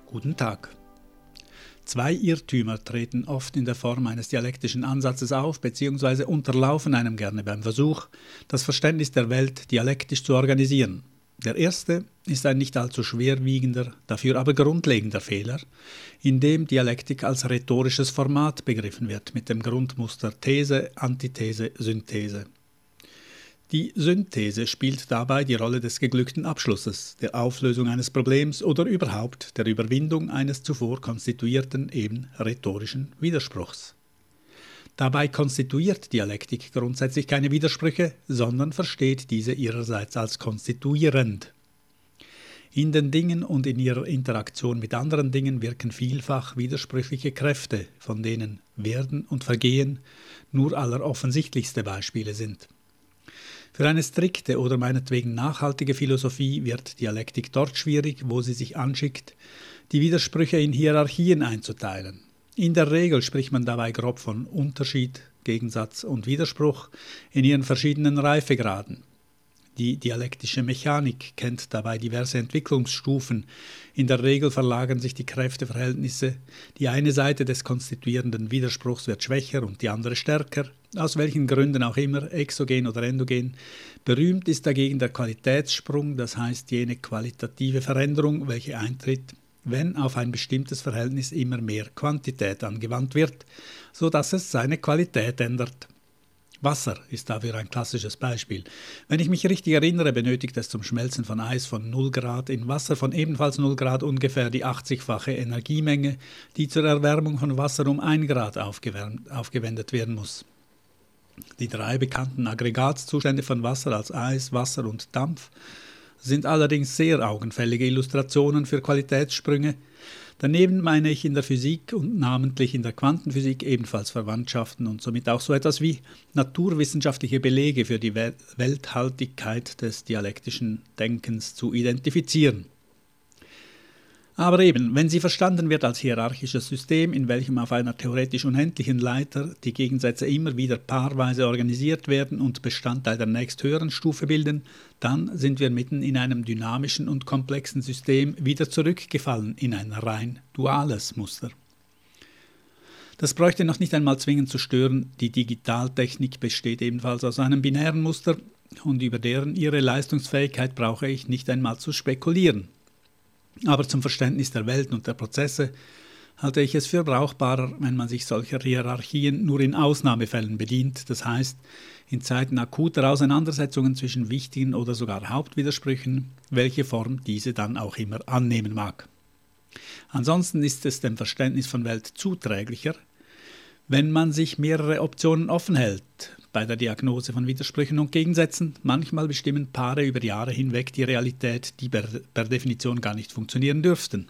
Guten Tag. Zwei Irrtümer treten oft in der Form eines dialektischen Ansatzes auf bzw. unterlaufen einem gerne beim Versuch, das Verständnis der Welt dialektisch zu organisieren. Der erste ist ein nicht allzu schwerwiegender, dafür aber grundlegender Fehler, in dem Dialektik als rhetorisches Format begriffen wird mit dem Grundmuster These, Antithese, Synthese. Die Synthese spielt dabei die Rolle des geglückten Abschlusses, der Auflösung eines Problems oder überhaupt der Überwindung eines zuvor konstituierten, eben rhetorischen Widerspruchs. Dabei konstituiert Dialektik grundsätzlich keine Widersprüche, sondern versteht diese ihrerseits als konstituierend. In den Dingen und in ihrer Interaktion mit anderen Dingen wirken vielfach widersprüchliche Kräfte, von denen Werden und Vergehen nur alleroffensichtlichste Beispiele sind. Für eine strikte oder meinetwegen nachhaltige Philosophie wird Dialektik dort schwierig, wo sie sich anschickt, die Widersprüche in Hierarchien einzuteilen. In der Regel spricht man dabei grob von Unterschied, Gegensatz und Widerspruch in ihren verschiedenen Reifegraden. Die dialektische Mechanik kennt dabei diverse Entwicklungsstufen. In der Regel verlagern sich die Kräfteverhältnisse. Die eine Seite des konstituierenden Widerspruchs wird schwächer und die andere stärker, aus welchen Gründen auch immer, exogen oder endogen. Berühmt ist dagegen der Qualitätssprung, das heißt jene qualitative Veränderung, welche eintritt, wenn auf ein bestimmtes Verhältnis immer mehr Quantität angewandt wird, sodass es seine Qualität ändert. Wasser ist dafür ein klassisches Beispiel. Wenn ich mich richtig erinnere, benötigt es zum Schmelzen von Eis von 0 Grad in Wasser von ebenfalls 0 Grad ungefähr die 80-fache Energiemenge, die zur Erwärmung von Wasser um 1 Grad aufgewendet werden muss. Die 3 bekannten Aggregatzustände von Wasser als Eis, Wasser und Dampf sind allerdings sehr augenfällige Illustrationen für Qualitätssprünge. Daneben meine ich in der Physik und namentlich in der Quantenphysik ebenfalls Verwandtschaften und somit auch so etwas wie naturwissenschaftliche Belege für die Welthaltigkeit des dialektischen Denkens zu identifizieren. Aber eben, wenn sie verstanden wird als hierarchisches System, in welchem auf einer theoretisch unendlichen Leiter die Gegensätze immer wieder paarweise organisiert werden und Bestandteil der nächsthöheren Stufe bilden, dann sind wir mitten in einem dynamischen und komplexen System wieder zurückgefallen in ein rein duales Muster. Das bräuchte noch nicht einmal zwingend zu stören, die Digitaltechnik besteht ebenfalls aus einem binären Muster und über deren ihre Leistungsfähigkeit brauche ich nicht einmal zu spekulieren. Aber zum Verständnis der Welt und der Prozesse halte ich es für brauchbarer, wenn man sich solcher Hierarchien nur in Ausnahmefällen bedient, das heißt in Zeiten akuter Auseinandersetzungen zwischen wichtigen oder sogar Hauptwidersprüchen, welche Form diese dann auch immer annehmen mag. Ansonsten ist es dem Verständnis von Welt zuträglicher, wenn man sich mehrere Optionen offen hält. Bei der Diagnose von Widersprüchen und Gegensätzen, manchmal bestimmen Paare über Jahre hinweg die Realität, die per Definition gar nicht funktionieren dürften.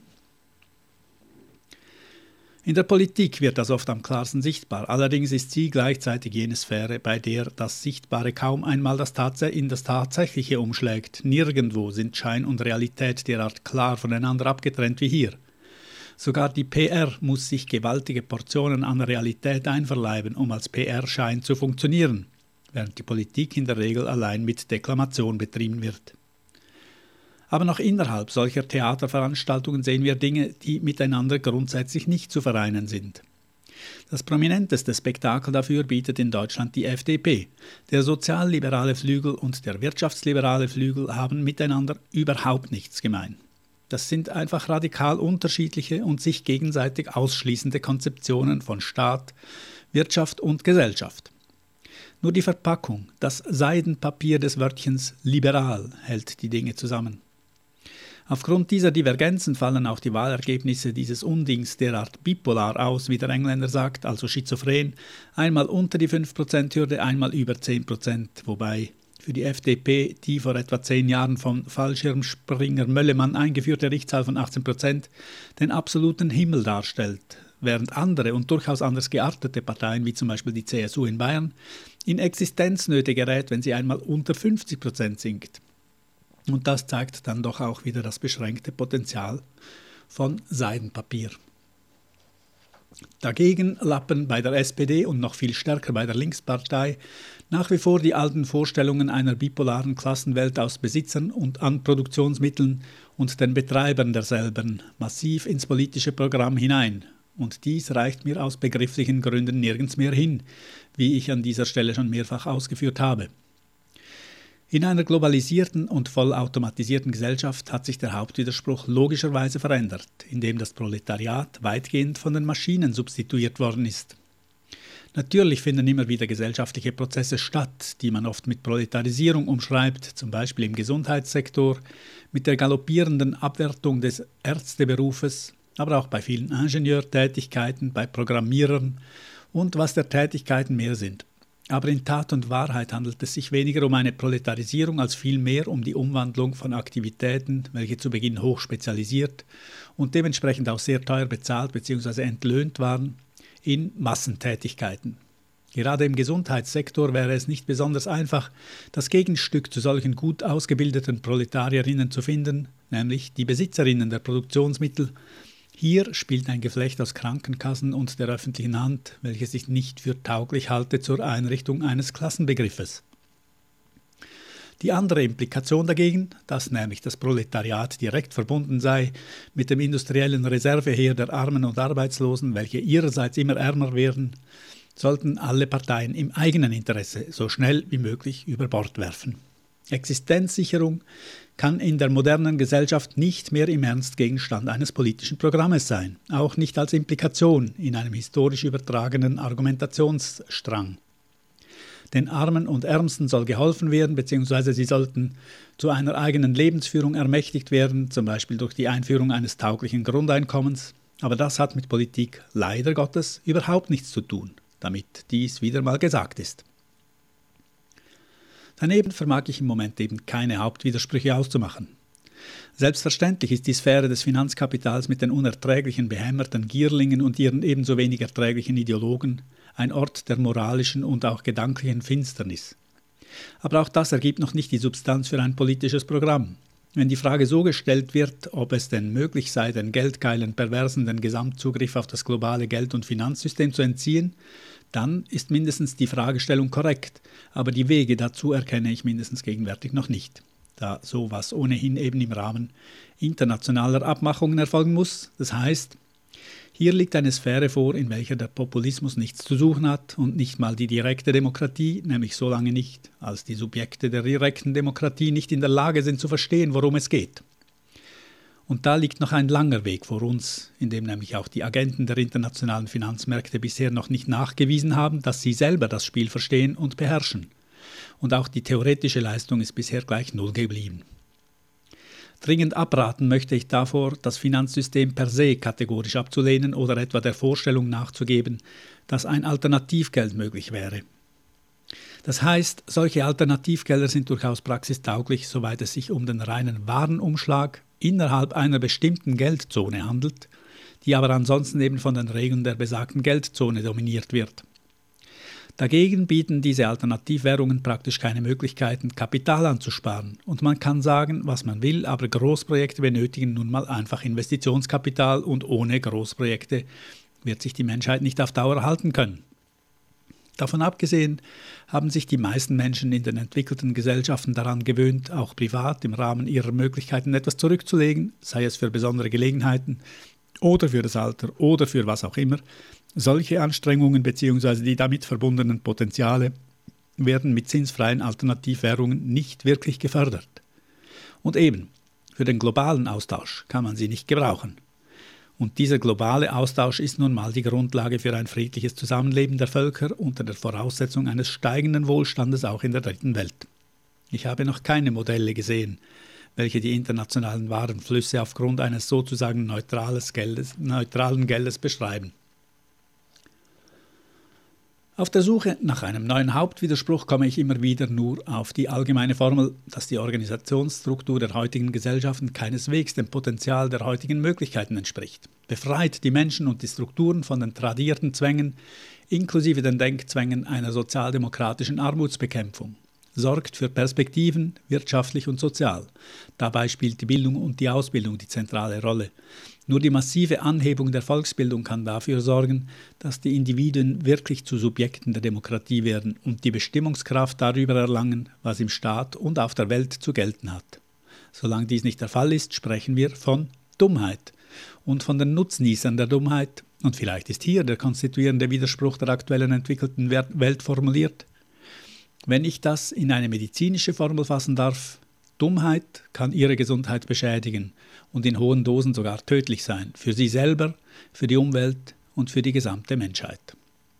In der Politik wird das oft am klarsten sichtbar, allerdings ist sie gleichzeitig jene Sphäre, bei der das Sichtbare kaum einmal in das Tatsächliche umschlägt. Nirgendwo sind Schein und Realität derart klar voneinander abgetrennt wie hier. Sogar die PR muss sich gewaltige Portionen an Realität einverleiben, um als PR-Schein zu funktionieren, während die Politik in der Regel allein mit Deklamation betrieben wird. Aber noch innerhalb solcher Theaterveranstaltungen sehen wir Dinge, die miteinander grundsätzlich nicht zu vereinen sind. Das prominenteste Spektakel dafür bietet in Deutschland die FDP. Der sozialliberale Flügel und der wirtschaftsliberale Flügel haben miteinander überhaupt nichts gemein. Das sind einfach radikal unterschiedliche und sich gegenseitig ausschließende Konzeptionen von Staat, Wirtschaft und Gesellschaft. Nur die Verpackung, das Seidenpapier des Wörtchens liberal hält die Dinge zusammen. Aufgrund dieser Divergenzen fallen auch die Wahlergebnisse dieses Undings derart bipolar aus, wie der Engländer sagt, also schizophren, einmal unter die 5%-Hürde, einmal über 10%, wobei für die FDP die vor etwa 10 Jahren von Fallschirmspringer Möllemann eingeführte Richtzahl von 18% den absoluten Himmel darstellt, während andere und durchaus anders geartete Parteien, wie zum Beispiel die CSU in Bayern, in Existenznöte gerät, wenn sie einmal unter 50% sinkt. Und das zeigt dann doch auch wieder das beschränkte Potenzial von Seidenpapier. Dagegen lappen bei der SPD und noch viel stärker bei der Linkspartei nach wie vor die alten Vorstellungen einer bipolaren Klassenwelt aus Besitzern und an Produktionsmitteln und den Betreibern derselben massiv ins politische Programm hinein. Und dies reicht mir aus begrifflichen Gründen nirgends mehr hin, wie ich an dieser Stelle schon mehrfach ausgeführt habe. In einer globalisierten und vollautomatisierten Gesellschaft hat sich der Hauptwiderspruch logischerweise verändert, indem das Proletariat weitgehend von den Maschinen substituiert worden ist. Natürlich finden immer wieder gesellschaftliche Prozesse statt, die man oft mit Proletarisierung umschreibt, zum Beispiel im Gesundheitssektor, mit der galoppierenden Abwertung des Ärzteberufes, aber auch bei vielen Ingenieurtätigkeiten, bei Programmierern und was der Tätigkeiten mehr sind. Aber in Tat und Wahrheit handelt es sich weniger um eine Proletarisierung als vielmehr um die Umwandlung von Aktivitäten, welche zu Beginn hoch spezialisiert und dementsprechend auch sehr teuer bezahlt bzw. entlöhnt waren, in Massentätigkeiten. Gerade im Gesundheitssektor wäre es nicht besonders einfach, das Gegenstück zu solchen gut ausgebildeten Proletarierinnen zu finden, nämlich die Besitzerinnen der Produktionsmittel. Hier spielt ein Geflecht aus Krankenkassen und der öffentlichen Hand, welches ich nicht für tauglich halte zur Einrichtung eines Klassenbegriffes. Die andere Implikation dagegen, dass nämlich das Proletariat direkt verbunden sei mit dem industriellen Reserveheer der Armen und Arbeitslosen, welche ihrerseits immer ärmer werden, sollten alle Parteien im eigenen Interesse so schnell wie möglich über Bord werfen. Existenzsicherung kann in der modernen Gesellschaft nicht mehr im Ernst Gegenstand eines politischen Programmes sein, auch nicht als Implikation in einem historisch übertragenen Argumentationsstrang. Den Armen und Ärmsten soll geholfen werden, bzw. sie sollten zu einer eigenen Lebensführung ermächtigt werden, zum Beispiel durch die Einführung eines tauglichen Grundeinkommens. Aber das hat mit Politik leider Gottes überhaupt nichts zu tun, damit dies wieder mal gesagt ist. Daneben vermag ich im Moment eben keine Hauptwidersprüche auszumachen. Selbstverständlich ist die Sphäre des Finanzkapitals mit den unerträglichen, behämmerten Gierlingen und ihren ebenso wenig erträglichen Ideologen ein Ort der moralischen und auch gedanklichen Finsternis. Aber auch das ergibt noch nicht die Substanz für ein politisches Programm. Wenn die Frage so gestellt wird, ob es denn möglich sei, den geldgeilen Perversen den Gesamtzugriff auf das globale Geld- und Finanzsystem zu entziehen, dann ist mindestens die Fragestellung korrekt, aber die Wege dazu erkenne ich mindestens gegenwärtig noch nicht, da sowas ohnehin eben im Rahmen internationaler Abmachungen erfolgen muss. Das heißt, hier liegt eine Sphäre vor, in welcher der Populismus nichts zu suchen hat und nicht mal die direkte Demokratie, nämlich so lange nicht, als die Subjekte der direkten Demokratie nicht in der Lage sind zu verstehen, worum es geht. Und da liegt noch ein langer Weg vor uns, in dem nämlich auch die Agenten der internationalen Finanzmärkte bisher noch nicht nachgewiesen haben, dass sie selber das Spiel verstehen und beherrschen. Und auch die theoretische Leistung ist bisher gleich null geblieben. Dringend abraten möchte ich davor, das Finanzsystem per se kategorisch abzulehnen oder etwa der Vorstellung nachzugeben, dass ein Alternativgeld möglich wäre. Das heißt, solche Alternativgelder sind durchaus praxistauglich, soweit es sich um den reinen Warenumschlag innerhalb einer bestimmten Geldzone handelt, die aber ansonsten eben von den Regeln der besagten Geldzone dominiert wird. Dagegen bieten diese Alternativwährungen praktisch keine Möglichkeiten, Kapital anzusparen. Und man kann sagen, was man will, aber Großprojekte benötigen nun mal einfach Investitionskapital und ohne Großprojekte wird sich die Menschheit nicht auf Dauer halten können. Davon abgesehen haben sich die meisten Menschen in den entwickelten Gesellschaften daran gewöhnt, auch privat im Rahmen ihrer Möglichkeiten etwas zurückzulegen, sei es für besondere Gelegenheiten oder für das Alter oder für was auch immer. Solche Anstrengungen bzw. die damit verbundenen Potenziale werden mit zinsfreien Alternativwährungen nicht wirklich gefördert. Und eben, für den globalen Austausch kann man sie nicht gebrauchen. Und dieser globale Austausch ist nun mal die Grundlage für ein friedliches Zusammenleben der Völker unter der Voraussetzung eines steigenden Wohlstandes auch in der dritten Welt. Ich habe noch keine Modelle gesehen, welche die internationalen Warenflüsse aufgrund eines sozusagen neutralen Geldes beschreiben. Auf der Suche nach einem neuen Hauptwiderspruch komme ich immer wieder nur auf die allgemeine Formel, dass die Organisationsstruktur der heutigen Gesellschaften keineswegs dem Potenzial der heutigen Möglichkeiten entspricht. Befreit die Menschen und die Strukturen von den tradierten Zwängen, inklusive den Denkzwängen einer sozialdemokratischen Armutsbekämpfung. sorgt für Perspektiven, wirtschaftlich und sozial. Dabei spielt die Bildung und die Ausbildung die zentrale Rolle. Nur die massive Anhebung der Volksbildung kann dafür sorgen, dass die Individuen wirklich zu Subjekten der Demokratie werden und die Bestimmungskraft darüber erlangen, was im Staat und auf der Welt zu gelten hat. Solange dies nicht der Fall ist, sprechen wir von Dummheit und von den Nutznießern der Dummheit. Und vielleicht ist hier der konstituierende Widerspruch der aktuellen entwickelten Welt formuliert. Wenn ich das in eine medizinische Formel fassen darf: Dummheit kann Ihre Gesundheit beschädigen und in hohen Dosen sogar tödlich sein, für Sie selber, für die Umwelt und für die gesamte Menschheit.